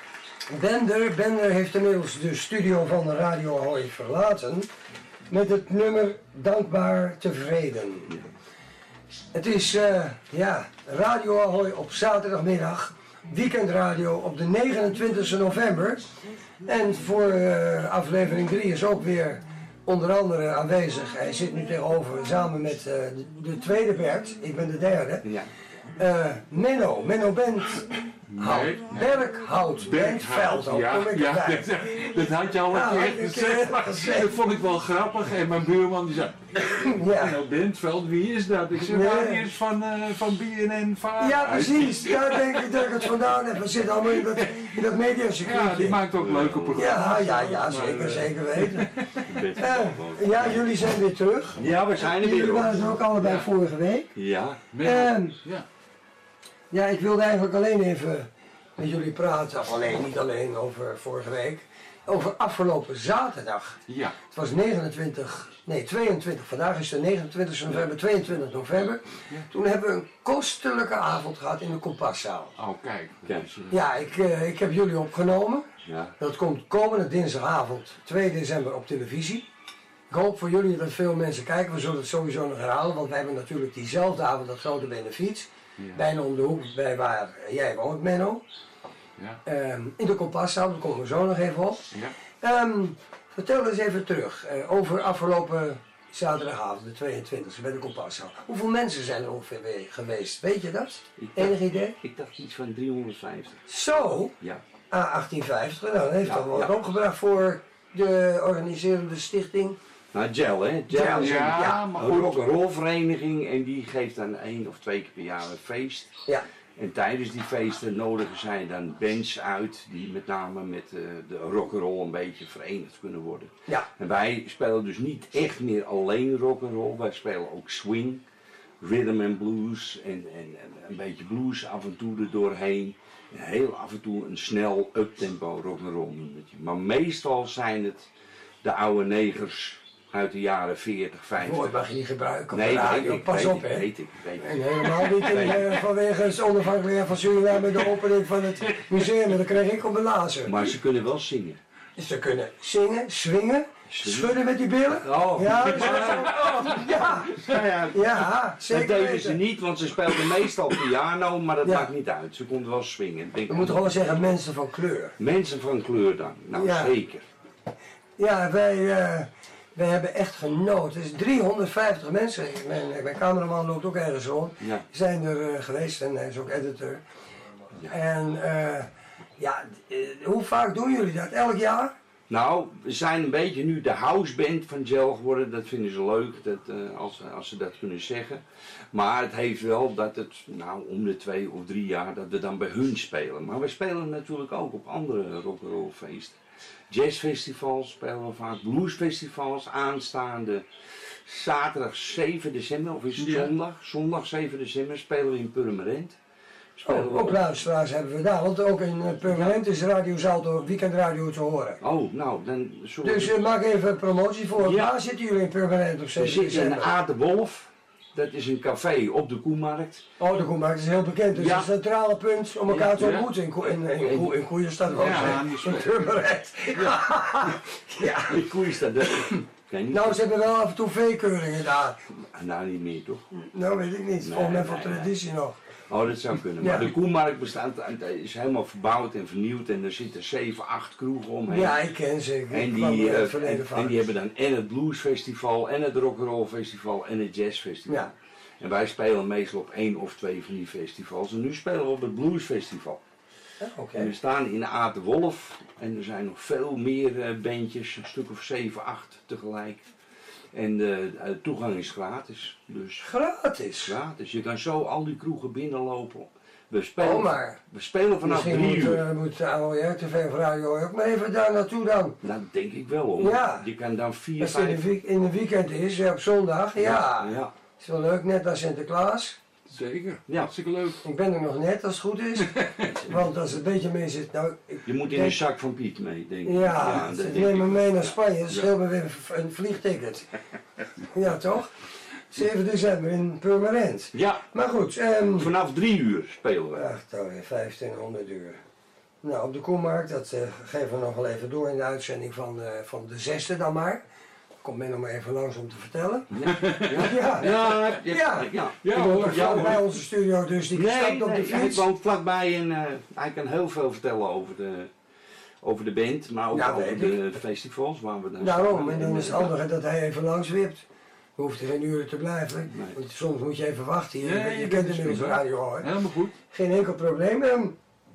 Bender. Bender heeft inmiddels de studio van de Radio Ahoy verlaten met het nummer Dankbaar Tevreden. Het is uh, ja, Radio Ahoy op zaterdagmiddag, weekendradio op de negenentwintigste november. En voor uh, aflevering drie is ook weer onder andere aanwezig. Hij zit nu tegenover samen met uh, de, de tweede Bert, ik ben de derde. Ja. Uh, Menno, Menno Bent. Hout, Nee, nee. Berghout, Bentveld, ook ja, kom ik ja, erbij. dat, dat had je al een Ja, had keer ik een gezegd. keer gezegd. Dat vond ik wel grappig. En mijn buurman die zei, Ja. nou Bentveld, wie is dat? Ik zeg, Nee. nou, die is van, uh, van B N N Vara. Ja, precies. Daar denk ik dat ik het vandaan heb. We zitten allemaal in dat, in dat mediacircuitje. Ja, die maakt ook leuke programma's. Ja, ja, ja, zeker, Maar, uh, zeker weten. Uh, ja, jullie zijn weer terug. Ja, we zijn er Jullie weer. waren Hoor. er ook allebei Ja. vorige week. Ja. Ehm, ja. ja, ik wilde eigenlijk alleen even met jullie praten. Of alleen, niet alleen over vorige week. Over afgelopen zaterdag. Ja. Het was negenentwintig, nee tweeëntwintig, vandaag is het negenentwintigste november, tweeëntwintig november. Ja. Toen hebben we een kostelijke avond gehad in de Kompaszaal. Oh, kijk. Kijk. Dus, uh, Ja, ik, uh, ik heb jullie opgenomen. Ja. Dat komt komende dinsdagavond, twee december, op televisie. Ik hoop voor jullie dat veel mensen kijken. We zullen het sowieso nog herhalen, want wij hebben natuurlijk diezelfde avond dat grote benefiet. Ja. Bijna om de hoek bij waar jij woont, Menno. Ja. Um, in de Kompaszaal, daar komen we zo nog even op. Ja. Um, vertel eens even terug uh, over afgelopen zaterdagavond, de tweeëntwintigste, bij de Kompaszaal. Hoeveel mensen zijn er ongeveer geweest? Weet je dat? Ik dacht, Enig idee? ik dacht iets van driehonderdvijftig. Zo, Ja. ah, achttienhonderdvijftig. Nou, dat heeft Ja, toch wel wat ja. opgebracht voor de organiserende stichting. Nou, Gel, hè? Gel Gel, is een, ja, ja, maar een goed. rock'n'roll vereniging en die geeft dan één of twee keer per jaar een feest. Ja, En tijdens die feesten nodigen zij dan bands uit die met name met uh, de rock'n'roll een beetje verenigd kunnen worden. ja, En wij spelen dus niet echt meer alleen rock'n'roll, wij spelen ook swing, rhythm and blues en, en, en een beetje blues af en toe er doorheen. heel af en toe een snel uptempo rock'n'roll nummertje. Maar meestal zijn het de oude negers uit de jaren veertig, vijftig. Woord mag je niet gebruiken. Nee, radio. weet ik, Pas weet op, ik, hè. weet ik, weet ik. En helemaal niet in, uh, vanwege het onafhankelijkheid van Suriname met de opening van het museum. Dat kreeg ik op mijn lazer. Maar ze kunnen wel zingen. Ze kunnen zingen, swingen, Swingen? schudden met die billen. Oh. Ja, dat is wel zo. Oh, ja, Ja, ja. ja, Dat zeker deden ze weten. niet, want ze speelden meestal piano, maar dat Ja. maakt niet uit. Ze konden wel swingen. Denk We moeten gewoon zeggen mensen van kleur. Mensen van kleur dan. Nou, Ja. zeker. Ja, wij, uh, wij hebben echt genoten. Het is driehonderdvijftig mensen. Mijn, mijn cameraman loopt ook ergens rond. Ja. Zijn er uh, geweest en hij is ook editor. Ja. En uh, ja, uh, hoe vaak doen jullie dat? Elk jaar? Nou, we zijn een beetje nu de houseband van Gel geworden. Dat vinden ze leuk, dat, uh, als, als ze dat kunnen zeggen. Maar het heeft wel dat het, nou, om de twee of drie jaar, dat we dan bij hun spelen. Maar we spelen natuurlijk ook op andere rock'n'roll feesten. Jazzfestivals spelen we vaak, bluesfestivals, aanstaande zaterdag zeven december, of is het Ja. zondag? Zondag zeven december spelen we in Purmerend. Spelen Oh, we ook op- luisteraars hebben we daar, want ook in uh, Permanent is Radio Salto weekendradio te horen. Oh, nou, dan zullen Dus we... uh, maak even een promotie voor. Ja. Waar zitten jullie in Permanent op We zeven zitten in december? Aad de Wolf. Dat is een café op de Koemarkt. Oh, de Koemarkt is heel bekend. Dus Ja. het centrale punt om elkaar Ja. te ontmoeten. In, Koe- in, in, in, Koe- in Koeienstad ook. Ja, Ja, die is in Permanent. Ja. Die koe is dat. Ken je niet? Nou, ze hebben wel af en toe veekeuringen daar. Nou, niet meer toch? Nou, weet ik niet. Nee, Volgens mij van nee, nee. traditie nog. Oh, dat zou kunnen. Ja. Maar de Koemarkt bestaat, is helemaal verbouwd en vernieuwd en er zitten zeven, acht kroegen omheen. Ja, ik ken ze. Ik En kwam die, er in eh, het verleden en, vaak. en die hebben dan en het bluesfestival en het rock'n'roll festival en het jazzfestival. Ja. En wij spelen meestal op één of twee van die festivals. En nu spelen we op het bluesfestival. Ja, Oké. En we staan in Aad de Wolf en er zijn nog veel meer eh, bandjes, een stuk of zeven, acht tegelijk. En de uh, toegang is gratis. Dus Gratis. gratis. Je kan zo al die kroegen binnenlopen. We spelen, Oh, maar. we spelen vanaf Misschien drie moet, uur. uh, moet de A O R T V of Radio ook maar even daar naartoe dan. Dat denk ik wel hoor. Ja. Je kan dan vier, Als het in vijf... de, week- in de weekend is, ja, op zondag, ja. ja. Is wel leuk, net als Sinterklaas. Zeker, Ja. hartstikke leuk. Ik ben er nog net als het goed is. Want als het een beetje mee zit, nou, ik Je moet in denk- een zak van Piet mee, denk ik. Ja, dat ze denk nemen me ik. mee naar Spanje, dat Ja. scheelt me weer een vliegticket. Ja, toch? zeven december in Purmerend. Ja, Maar goed, ehm vanaf drie uur spelen we. ach, dan weer vijftienhonderd uur. Nou, op de Koemarkt, dat eh, geven we nog wel even door in de uitzending van, eh, van de zesde dan maar. Komt men nog maar even langs om te vertellen. Ja, Ja, ja. ja, ja. Ja. ja. Ik Ja, woon ja, vlak bij hoor. onze studio, dus die Nee, stapt op nee, de hij fiets. woont vlakbij en uh, hij kan heel veel vertellen over de, over de band, maar ook Ja, over weet de festivals waar we dan Daarom, staan. en dan is het ja. handig dat hij even langs wipt. We hoeft er geen uren te blijven. Nee. Want soms moet je even wachten. Je, Nee, je dat kent is inmiddels goed, radio hoor. Helemaal goed. Geen enkel probleem. Ehm,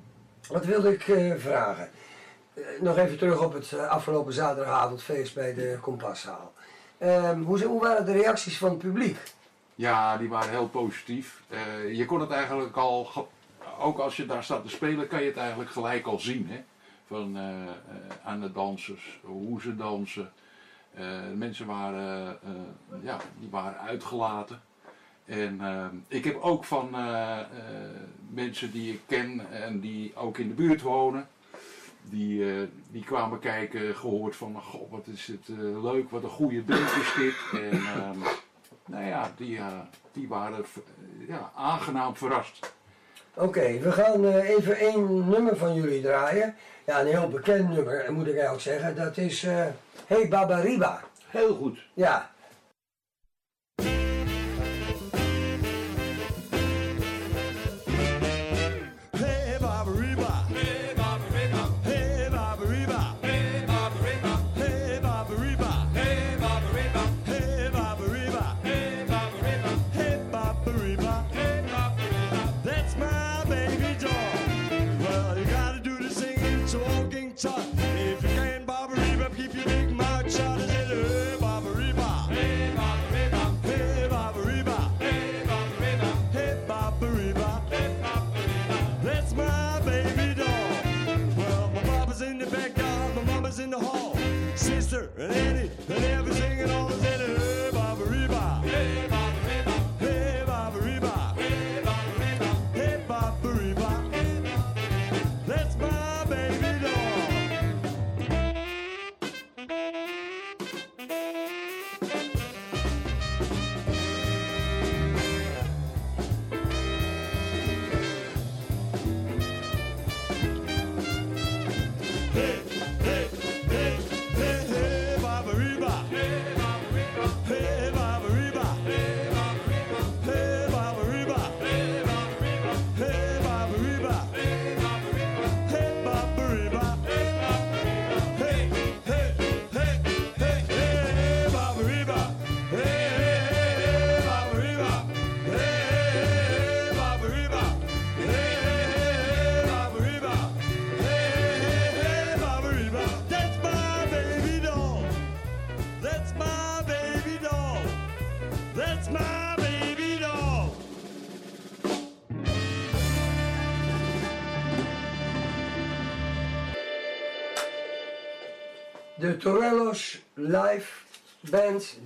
wat wilde ik eh, vragen? Eh, nog even terug op het eh, afgelopen zaterdagavondfeest bij de Kompaszaal. Ehm, hoe, hoe waren de reacties van het publiek? Ja, die waren heel positief. Eh, je kon het eigenlijk al, ge- ook als je daar staat te spelen, kan je het eigenlijk gelijk al zien. Hè? Van eh, eh, aan de dansers, hoe ze dansen. Eh, mensen waren, eh, ja, die waren uitgelaten. En eh, ik heb ook van eh, eh, mensen die ik ken en die ook in de buurt wonen, die, eh, die kwamen kijken, gehoord van, goh, wat is het eh, leuk, wat een goede band is dit. En ehm, nou ja, die, eh, die waren eh, ja, aangenaam verrast. Oké, we gaan eh, even één nummer van jullie draaien. Ja, een heel bekend nummer, moet ik eigenlijk zeggen. Dat is eh Hey Babariba. Heel goed. Ja. Hey, Barbariba. Hey, Barbariba. Hey, Barbariba. Hey, Barbariba. Hey, Barbariba. Hey, Barbariba. Hey, Barbariba. Hey, Barbariba. Hey, Barbariba. Hey, Barbariba. That's my baby doll. Well, you gotta do the singing, it's a walking talk. If you can, Barbariba, keep your big mouth shut. I said, hey, Barbariba. Hey, Barbariba. Hey, Barbariba. Hey, Barbariba. Hey, Barbariba. That's my baby doll. Well, my papa's in the backyard, my mama's in the hall. Sister and Annie and everything and all is in it. Hey, Barbariba. Hey, Barbariba. Hey, Barbariba. Hey, Barbariba. Hey, Barbariba. De Torello's live band,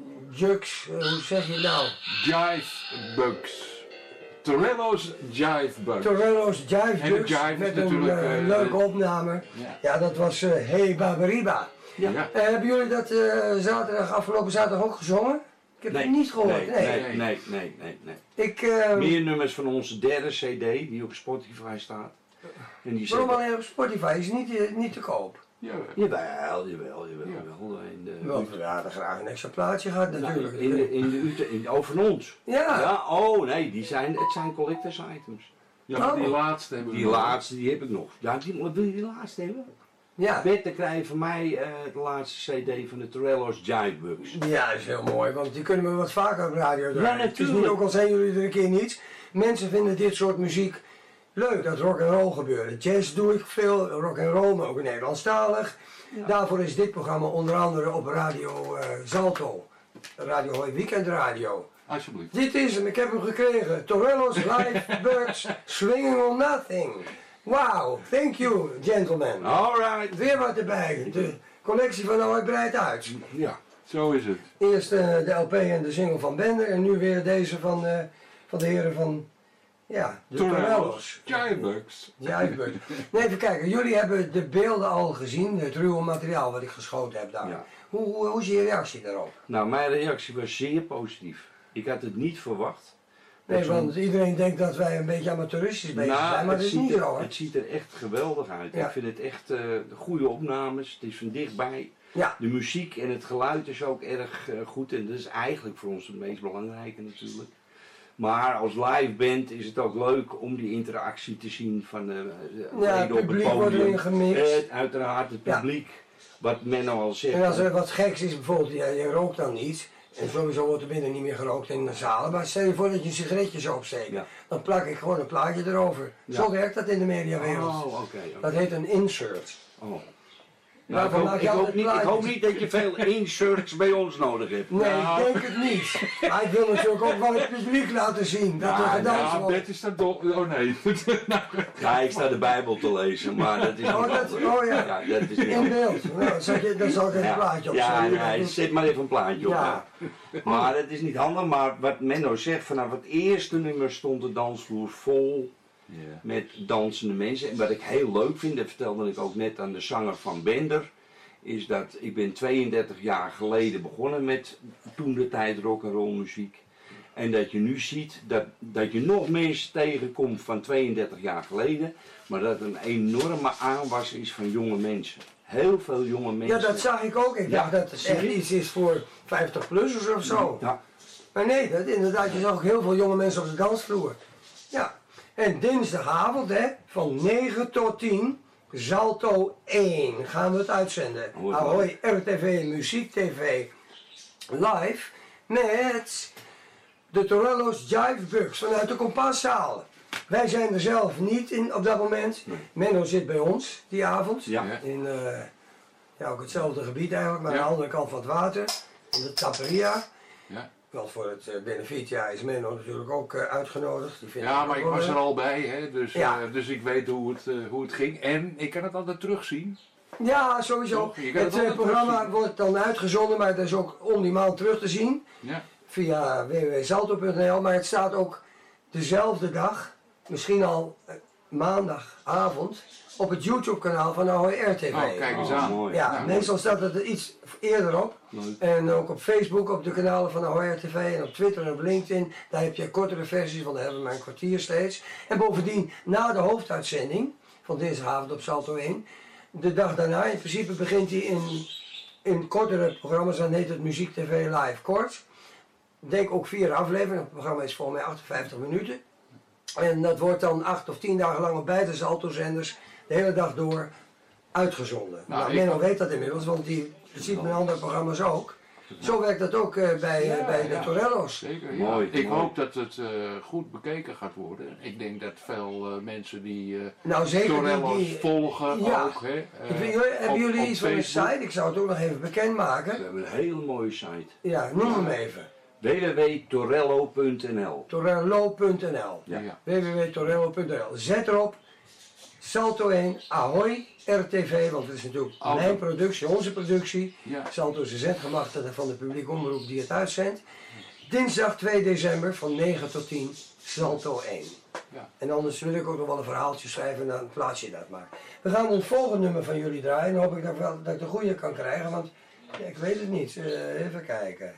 Jux, uh, hoe zeg je het nou? Jive Bugs. Torello's Jive Bugs. Torello's Jive En de Jux jive is met een natuurlijk, uh, uh, leuke uh, opname. Ja. Ja, dat was uh, Hey Baberiba. Ja. Ja. Uh, hebben jullie dat uh, zaterdag, afgelopen zaterdag ook gezongen? Ik heb Nee, het niet gehoord. Nee, Nee. nee, nee, nee, nee, nee. Ik, uh, Meer nummers van onze derde cd die op Spotify staat. En die waarom zetten- alleen op Spotify? Is niet, uh, niet te koop. Ja. Jawel, jawel, jawel, Ja. jawel. In de, Want we hadden graag een extra plaatje gehad natuurlijk. in de, in de Ute, in, oh, van ons. Ja. Ja, oh nee, die zijn, het zijn collectors items. Ja, maar die Oh. laatste hebben we Die nog. laatste, die heb ik nog. Ja, die, wil je die laatste hebben? Ja. Bert, dan krijg je van mij eh, de laatste cd van de Torello's Jive Bugs. Ja, dat is heel mooi, want die kunnen we wat vaker op radio draaien. Ja, Het is niet, natuurlijk. ook al zijn jullie er een keer niet. Mensen vinden dit soort muziek leuk, dat rock and roll gebeurt. Jazz doe ik veel, rock and roll, maar ook Nederlandstalig. Ja. Daarvoor is dit programma onder andere op Radio uh, Zalto. Radio Hoi Weekend Radio. Alsjeblieft. Dit is hem, ik heb hem gekregen. Torello's Live Bugs Swinging on Nothing. Wow, thank you gentlemen. Alright. Weer wat erbij. De collectie van Ahoy breidt uit. Ja. Zo is het. Eerst uh, de L P en de single van Bender en nu weer deze van, uh, van de heren van, ja, de Torello's. Jive Bugs. Jive Bugs. Nee, even kijken, jullie hebben de beelden al gezien, het ruwe materiaal wat ik geschoten heb daar. Ja. Hoe, hoe, hoe is je reactie daarop? Nou, mijn reactie was zeer positief. Ik had het niet verwacht. Nee, Dat zo'n- want iedereen denkt dat wij een beetje amateuristisch bezig Nou, zijn, maar het dat is ziet niet er, zo hoor. Het ziet er echt geweldig uit. Ja. Ik vind het echt eh, goede opnames. Het is van dichtbij. Ja, De muziek en het geluid is ook erg eh, goed. En dat is eigenlijk voor ons het meest belangrijke natuurlijk. Maar als live band is het ook leuk om die interactie te zien van de, de ja het leden op het publiek wordt podium. erin gemixt. Eh, uiteraard het Ja. publiek. Wat Menno al zegt. En als er wat geks is, bijvoorbeeld, ja, je rookt dan niet. En sowieso wordt er binnen niet meer gerookt in de zalen. Maar stel je voor dat je een sigaretje zou opsteken. Ja. Dan plak ik gewoon een plaatje erover. Ja. Zo werkt dat in de mediawereld. Oh, oké. oké. Dat heet een insert. Oh. Nou, ik, Waarvan hoop, maak ik, je hoop altijd niet, ik hoop plaatjes? niet dat je veel inserts bij ons nodig hebt. Nee, Nou. ik denk het niet. Maar ik wil natuurlijk ook wel het publiek laten zien. Dat er Ja, gedanst Ja, wordt. Bert is dat dol. Oh nee. Nou, Ja, ik sta de Bijbel te lezen, maar dat is niet Oh, dat- anders. oh ja. Ja, dat is niet In anders. beeld. Nou, dan zal ik, dan zal ik even een plaatje op ja, zetten. nee, zet maar even een plaatje op. Ja. Ja. Maar het is niet handig, maar wat Menno zegt, vanaf het eerste nummer stond de dansvloer vol ja. met dansende mensen. En wat ik heel leuk vind, dat vertelde ik ook net aan de zanger van Bender, is dat ik ben tweeëndertig jaar geleden begonnen met toen de tijd rock'n'roll muziek. En dat je nu ziet dat, dat je nog mensen tegenkomt van tweeëndertig jaar geleden, maar dat het een enorme aanwas is van jonge mensen. Heel veel jonge mensen. Ja, dat zag ik ook. Ik Ja, dacht dat het zie echt je? iets is voor vijftig-plussers of zo. Ja. Maar nee, dat, inderdaad, je zag ook heel veel jonge mensen op de dansvloer. Ja, en dinsdagavond, hè, van negen tot tien, Zalto één, gaan we het uitzenden. Hoor, Ahoy, R T V, Muziek T V, live, met de Torello's Jive Bugs vanuit de Kompaszaal. Wij zijn er zelf niet in op dat moment. Nee. Menno zit bij ons die avond. Ja. Ja. In eh, ja, ook hetzelfde gebied eigenlijk, maar Ja. aan de andere kant van het water. In de Taperia. Ja. Want voor het uh, benefietjaar is Menno natuurlijk ook uh, uitgenodigd. Die vindt Ja, het maar ook ik wel was er leuk. al bij, hè, dus, Ja. eh, dus ik weet hoe het, eh, hoe het ging. En ik kan het altijd terugzien. Ja, sowieso. Toch? Je kan Het het uh, altijd programma terugzien. wordt dan uitgezonden, maar het is ook on-demand terug te zien. Ja. Via w w w punt zalto punt n l. Maar het staat ook dezelfde dag, misschien al uh, maandagavond, op het YouTube kanaal van Ahoy R T V. Oh, kijk eens aan. mooi. Ja, Nou, meestal staat het er iets eerder op. Leuk. En ook op Facebook, op de kanalen van Ahoy R T V en op Twitter en op LinkedIn. Daar heb je kortere versies van, daar hebben we maar een kwartier steeds. En bovendien, na de hoofduitzending van dinsdagavond op Zalto één, de dag daarna, in principe begint hij in, in kortere programma's, dan heet het Muziek T V Live Kort. Ik denk ook vier afleveringen, het programma is volgens mij achtenvijftig minuten. En dat wordt dan acht of tien dagen lang op beide Zalto-zenders de hele dag door uitgezonden. Nou, Nou, ik- Menno weet dat inmiddels, want die ziet mijn andere programma's ook. Zo werkt dat ook uh, bij, uh, Ja, bij de ja. Torello's. Zeker, ja. Mooi, Ik mooi. hoop dat het uh, goed bekeken gaat worden. Ik denk dat veel uh, mensen die uh, Nou, zeker die... Torello's die volgen ja. ook. Hè, uh, ik weet- hebben op- jullie op iets van een Facebook. site? Ik zou het ook nog even We bekendmaken. hebben een hele mooie site. Ja, noem hem even. w w w punt torello punt n l. Torello punt n l Ja. Ja. w w w punt torello punt n l. Zet erop. Salto één, Ahoy, R T V, want het is natuurlijk Auto. mijn productie, onze productie. Ja. Salto is de zendgemachtigde van de publieke omroep die het uitzendt. Dinsdag twee december van negen tot tien, Salto één. Ja. En anders wil ik ook nog wel een verhaaltje schrijven en dan plaats je dat maar. We gaan het volgende nummer van jullie draaien en dan hoop ik dat, wel, dat ik de goede kan krijgen, want ja, ik weet het niet. Uh, even kijken.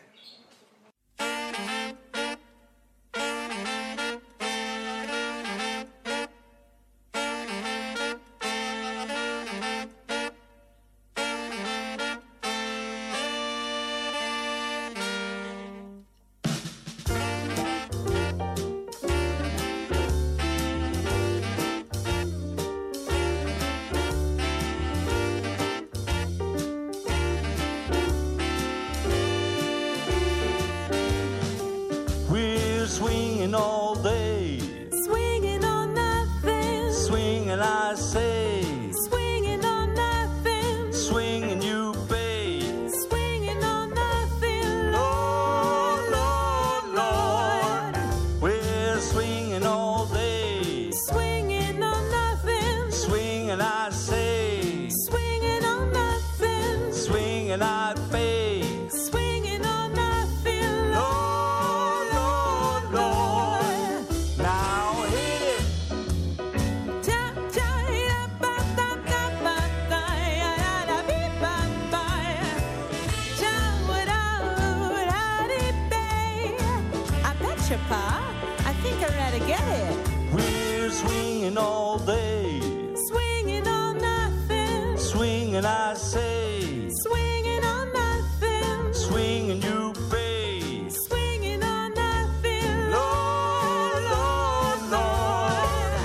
Swinging all day, Swinging on nothing, swinging I say, swinging on nothing, swinging you babe. swinging on nothing, Lord, Lord, Lord, Lord, we're swinging all day, swinging on nothing, swinging I say, swinging on nothing, swinging I pay. swinging on nothing, Lord, Lord, Lord, now hit it. Ja, ja, ya, ba, da, da, ba, da, ya, ya, da, bi, ba, ba, ya. Ja, wa, da, wa, da, di, bay. I bet you, Pa. I think I read to get it. We're swinging all day, Swinging on nothing, swinging I say, swinging on nothing, swinging you babe. swinging on nothing, Lord, Lord, Lord.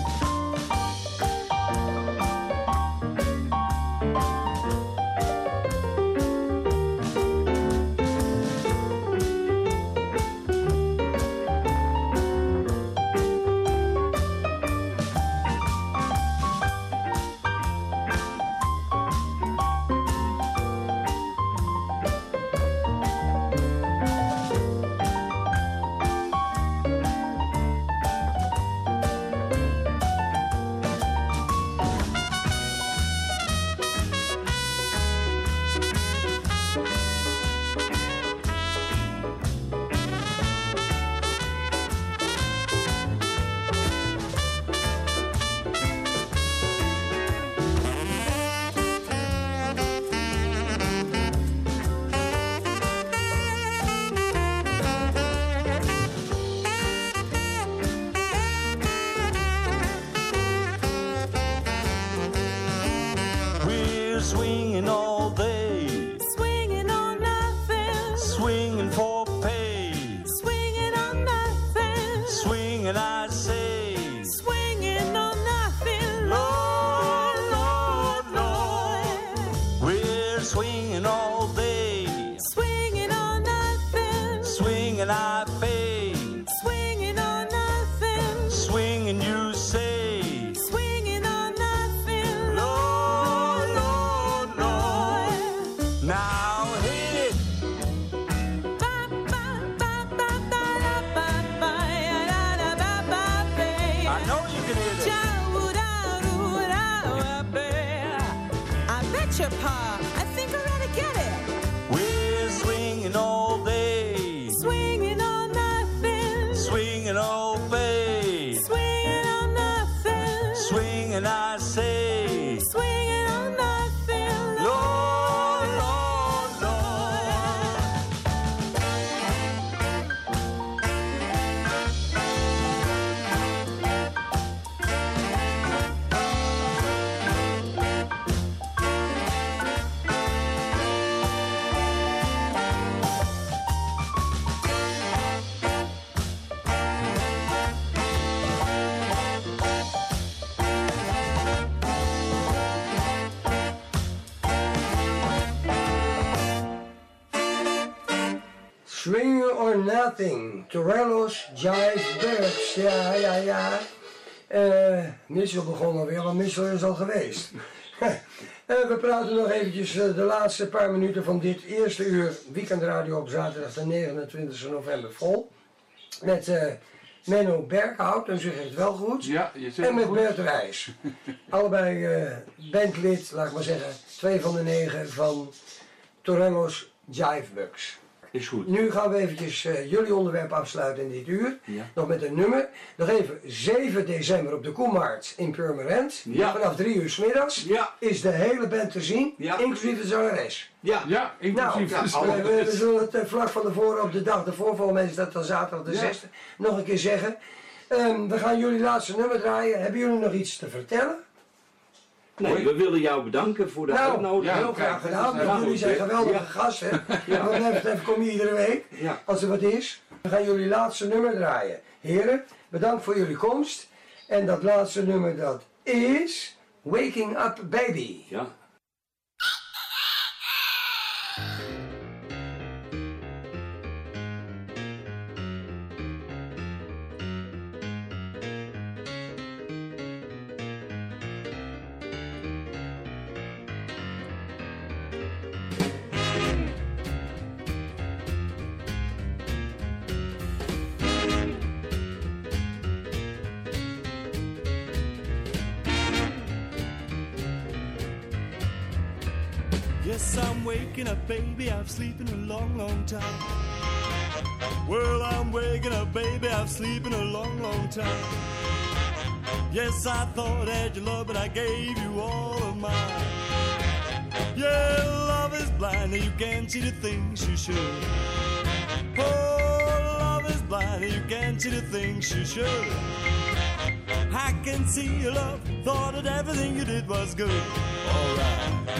We're swinging all day, swinging on nothing, swinging for pay, swinging on nothing, swinging I say, swinging on nothing, Lord, Lord, Lord, Lord. We're swinging all day, swinging on nothing, swinging I pay, swinging on nothing, swinging you say, swinging on nothing, Lord, Lord, Lord. Now hit it. Ba, ba, ba, ba, da, da, ba, ba, ya, da, da, ba, ba, ba. I know you can hit it. Ja, woo, da, doo, da, wa, ba. I bet you, Pa. I think I read to get it. We're swinging all day, Swinging on nothing, swinging all day, swinging on nothing, swinging I say, swinging on nothing, Lord, Lord, Lord. Swing or Nothing, Torellos, Jive Burks, ja, ja, ja. Uh, Mitchell begon alweer, want Mitchell is al geweest. uh, we praten nog eventjes uh, de laatste paar minuten van dit eerste uur weekendradio op zaterdag de negenentwintigste november vol. Met uh, Menno Berghout, dan zeg ik het wel goed. Ja, je zegt En met het goed. Bert Rijs. Allebei uh, bandlid, laat ik maar zeggen, twee van de negen van Torello's Jive Bugs. Is goed. Nu gaan we eventjes uh, jullie onderwerp afsluiten in dit uur. Ja. Nog met een nummer. Nog even zeven december op de Koemarkt in Purmerend. Ja. Vanaf drie uur 's middags Ja. is de hele band te zien, Ja. inclusief de zangeres. Ja. Ja, inclusief. Nou, de ja, we, we- we zangeres. zullen het uh, vlak van tevoren op de dag ervoor, volgens mij is dat dan zaterdag de Ja. zesde, nog een keer zeggen. Um, we gaan jullie laatste nummer draaien. Hebben jullie nog iets te vertellen? Nee, we willen jou bedanken voor de Nou, uitnodiging. heel kijk, graag dat gedaan. is heel Want jullie goed, zijn hè? geweldige Ja. gasten. Ja. Wat mij betreft kom je iedere week, Ja. als er wat is. We gaan jullie laatste nummer draaien. Heren, bedankt voor jullie komst. En dat laatste nummer dat is Waking Up Baby. Ja. Yes, I'm waking up, baby. I'm sleeping a long, long time. Well, I'm waking up, baby. I'm sleeping a long, long time. Yes, I thought I had your love, but I gave you all of mine. Yeah, love is blind, and you can't see the things you should. Oh, love is blind, and you can't see the things you should. I can see your love, thought that everything you did was good. Alright.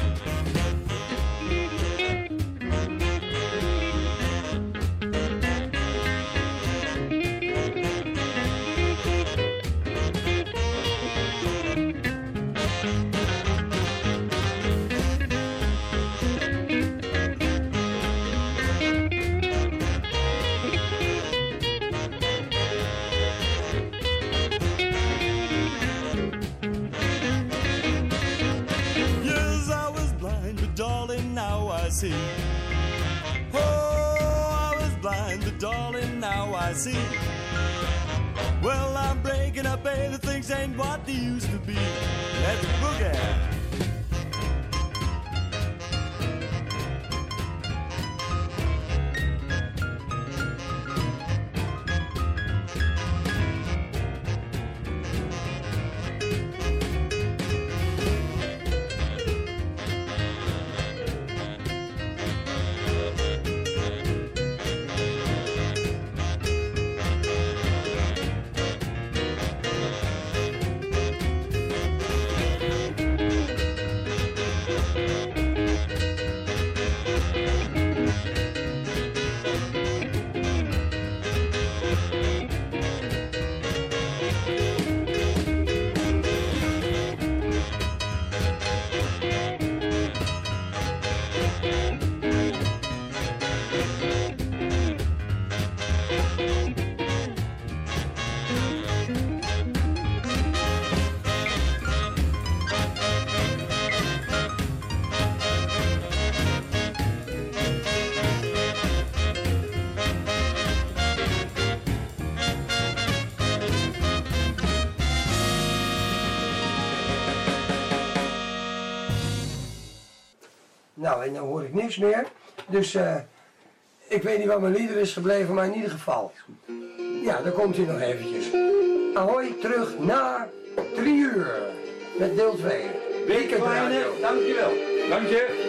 Yes, I was blind, but darling, now I see. Oh, I was blind, but darling, now I see. Well, I'm breaking up, baby, things ain't what they used to be. Let's boogie. Nou, en dan hoor ik niks meer. Dus eh, ik weet niet waar mijn lieder is gebleven, maar in ieder geval. Ja, dan komt hij nog eventjes. Ahoy, terug na drie uur. Met deel twee. Week kleine, dankjewel. Dank je.